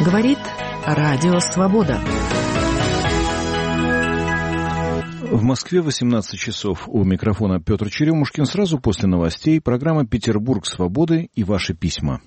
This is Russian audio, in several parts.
Говорит Радио Свобода. В Москве 18 часов. У микрофона Петр Черемушкин. Сразу после новостей программа «Петербург свободы» и ваши письма.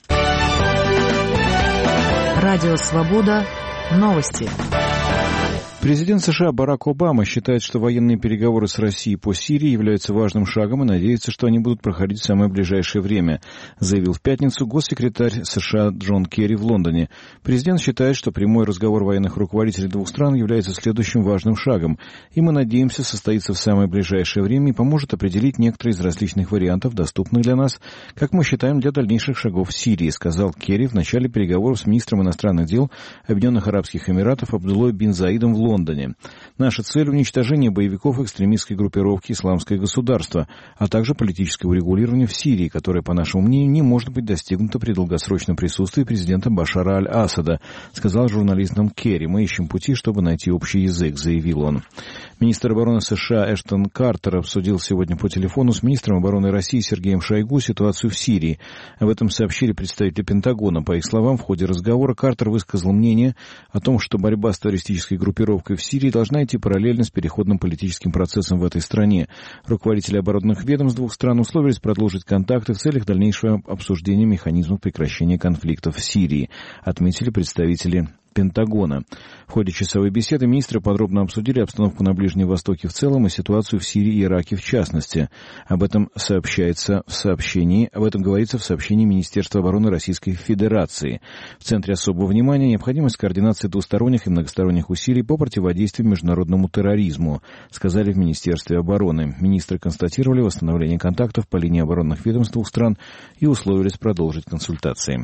Радио Свобода. Новости. Президент США Барак Обама считает, что военные переговоры с Россией по Сирии являются важным шагом и надеется, что они будут проходить в самое ближайшее время, заявил в пятницу госсекретарь США Джон Керри в Лондоне. Президент считает, что прямой разговор военных руководителей двух стран является следующим важным шагом, и мы надеемся, состоится в самое ближайшее время и поможет определить некоторые из различных вариантов, доступных для нас, как мы считаем, для дальнейших шагов в Сирии, сказал Керри в начале переговоров с министром иностранных дел Объединенных Арабских Эмиратов Абдуллой бин Заидом в Лондоне. Наша цель — уничтожение боевиков экстремистской группировки «Исламское государство», а также политического урегулирования в Сирии, которое, по нашему мнению, не может быть достигнуто при долгосрочном присутствии президента Башара аль-Асада, сказал журналистам Керри. Мы ищем пути, чтобы найти общий язык, заявил он. Министр обороны США Эштон Картер обсудил сегодня по телефону с министром обороны России Сергеем Шойгу ситуацию в Сирии. Об этом сообщили представители Пентагона. По их словам, в ходе разговора Картер высказал мнение о том, что борьба с террористической группировкой в Сирии должна идти параллельно с переходным политическим процессом в этой стране. Руководители оборонных ведомств двух стран условились продолжить контакты в целях дальнейшего обсуждения механизмов прекращения конфликтов в Сирии, отметили представители Пентагона. В ходе часовой беседы министры подробно обсудили обстановку на Ближнем Востоке в целом и ситуацию в Сирии и Ираке в частности. Об этом говорится в сообщении Министерства обороны Российской Федерации. В центре особого внимания необходимость координации двусторонних и многосторонних усилий по противодействию международному терроризму, сказали в Министерстве обороны. Министры констатировали восстановление контактов по линии оборонных ведомств двух стран и условились продолжить консультации.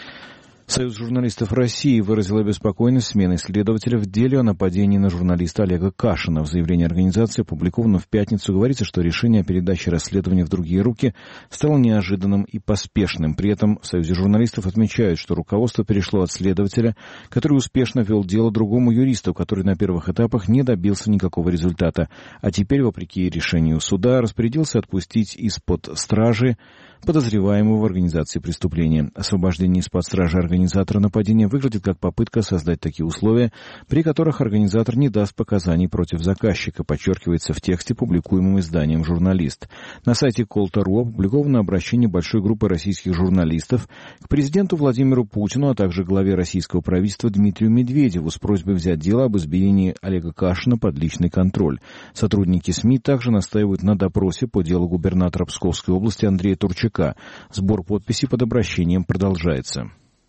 Союз журналистов России выразил обеспокоенность сменой следователя в деле о нападении на журналиста Олега Кашина. В заявлении организации, опубликованном в пятницу, говорится, что решение о передаче расследования в другие руки стало неожиданным и поспешным. При этом в Союзе журналистов отмечают, что руководство перешло от следователя, который успешно вел дело, другому юристу, который на первых этапах не добился никакого результата, а теперь, вопреки решению суда, распорядился отпустить из-под стражи подозреваемого в организации преступления. Освобождение из-под стражи организатора нападения выглядит как попытка создать такие условия, при которых организатор не даст показаний против заказчика, подчеркивается в тексте, публикуемом изданием «Журналист». На сайте Кол.ру опубликовано обращение большой группы российских журналистов к президенту Владимиру Путину, а также главе российского правительства Дмитрию Медведеву с просьбой взять дело об избиении Олега Кашина под личный контроль. Сотрудники СМИ также настаивают на допросе по делу губернатора Псковской области Андрея Турчака. Сбор подписей под обращением продолжается.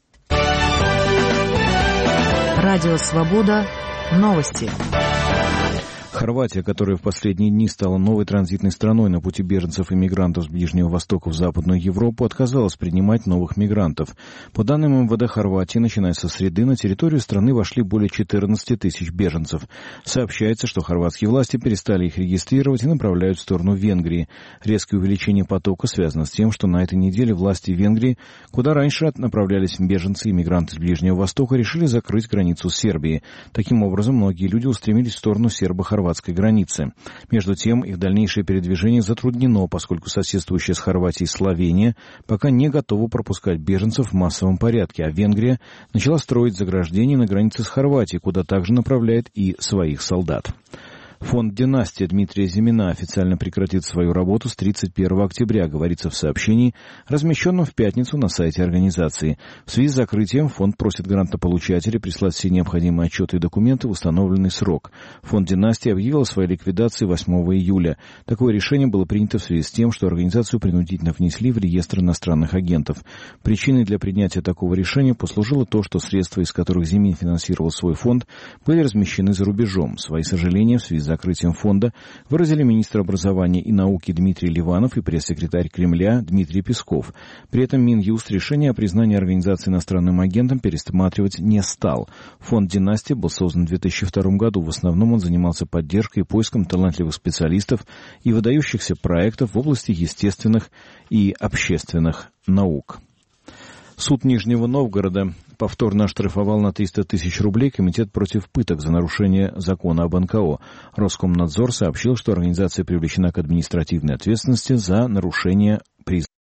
Радио Свобода. Новости. Хорватия, которая в последние дни стала новой транзитной страной на пути беженцев и мигрантов с Ближнего Востока в Западную Европу, отказалась принимать новых мигрантов. По данным МВД Хорватии, начиная со среды, на территорию страны вошли более 14 тысяч беженцев. Сообщается, что хорватские власти перестали их регистрировать и направляют в сторону Венгрии. Резкое увеличение потока связано с тем, что на этой неделе власти Венгрии, куда раньше направлялись беженцы и мигранты с Ближнего Востока, решили закрыть границу с Сербией. Таким образом, многие люди устремились в сторону сербо-хорватской границы. Между тем, их дальнейшее передвижение затруднено, поскольку соседствующая с Хорватией Словения пока не готова пропускать беженцев в массовом порядке, а Венгрия начала строить заграждения на границе с Хорватией, куда также направляет и своих солдат. Фонд «Династия» Дмитрия Зимина официально прекратит свою работу с 31 октября, говорится в сообщении, размещенном в пятницу на сайте организации. В связи с закрытием фонд просит грантополучателей прислать все необходимые отчеты и документы в установленный срок. Фонд «Династия» объявил о своей ликвидации 8 июля. Такое решение было принято в связи с тем, что организацию принудительно внесли в реестр иностранных агентов. Причиной для принятия такого решения послужило то, что средства, из которых Зимин финансировал свой фонд, были размещены за рубежом. Свои сожаления в связи с закрытием фонда выразили министр образования и науки Дмитрий Ливанов и пресс-секретарь Кремля Дмитрий Песков. При этом Минюст решение о признании организации иностранным агентом пересматривать не стал. Фонд «Династия» был создан в 2002 году. В основном он занимался поддержкой и поиском талантливых специалистов и выдающихся проектов в области естественных и общественных наук. Суд Нижнего Новгорода повторно оштрафовал на 300 тысяч рублей Комитет против пыток за нарушение закона об НКО. Роскомнадзор сообщил, что организация привлечена к административной ответственности за нарушение